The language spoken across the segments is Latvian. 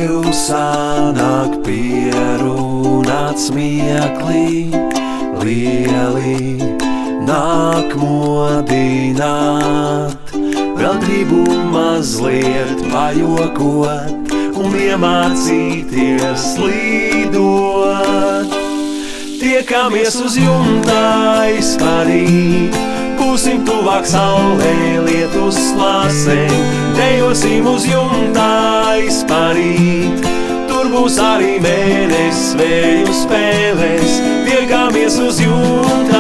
tev sanāk pierunāt smieklī, lieli nāk modināt. Vēl gribu mazliet pajokot un iemācīties lidot. Tiekamies uz jumta aizparīt, būsim tuvāk saulē, lietus lāsēm. Dejosim uz jumta aizparīt, tur būs arī mēnesis vēju spēlēs. Tiekamies uz jumta.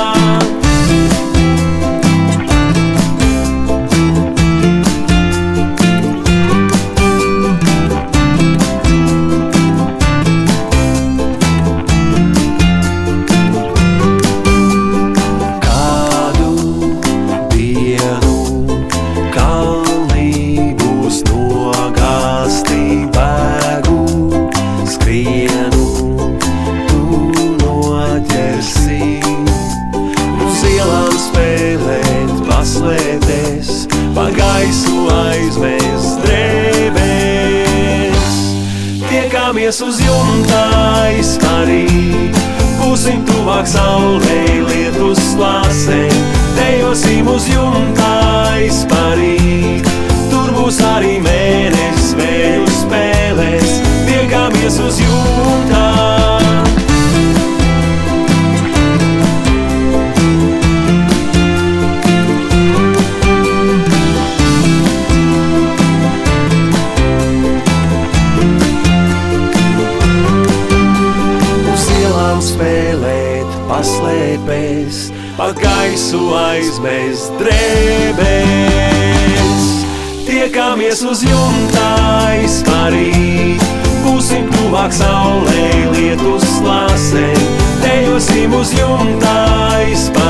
Pa gaisu aizmēs drēbēs. Tiekamies uz jumta aizparīt, būsim tuvāk saulē, lietus lāsēm. Dejosim uz jumta aizparīt, tur būs arī mēnesis vēju spēlēs. Tiekamies uz jumta. Spēlēt paslēpēs, pa gaisu aizmēs drēbēs. Tiekamies uz jumta aizparīt, būsim tuvāk saulē, lietus lāsēm. Dejosim uz jumta aizparīt.